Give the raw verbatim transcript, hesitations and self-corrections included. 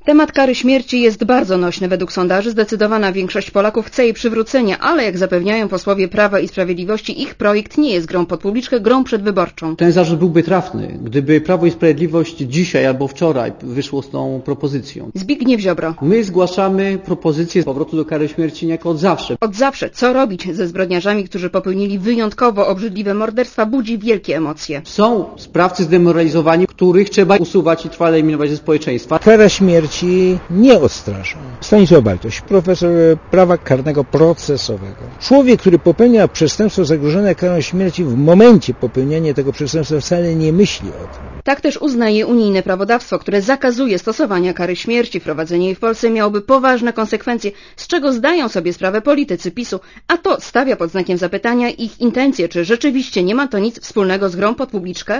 Temat kary śmierci jest bardzo nośny według sondaży. Zdecydowana większość Polaków chce jej przywrócenia, ale jak zapewniają posłowie Prawa i Sprawiedliwości, ich projekt nie jest grą pod publiczkę, grą przedwyborczą. Ten zarzut byłby trafny, gdyby Prawo i Sprawiedliwość dzisiaj albo wczoraj wyszło z tą propozycją. Zbigniew Ziobro. My zgłaszamy propozycję powrotu do kary śmierci niejako od zawsze. Od zawsze. Co robić ze zbrodniarzami, którzy popełnili wyjątkowo obrzydliwe morderstwa, budzi wielkie emocje. Są sprawcy zdemoralizowani, których trzeba usuwać i trwale eliminować ze społeczeństwa. Kara śmierci nie odstrasza. Stanisław Bartoś, profesor prawa karnego procesowego. Człowiek, który popełnia przestępstwo zagrożone karą śmierci, w momencie popełniania tego przestępstwa wcale nie myśli o tym. Tak też uznaje unijne prawodawstwo, które zakazuje stosowania kary śmierci. Wprowadzenie jej w Polsce miałoby poważne konsekwencje, z czego zdają sobie sprawę politycy PiSu, a to stawia pod znakiem zapytania ich intencje, czy rzeczywiście nie ma to nic wspólnego z grą pod publiczkę.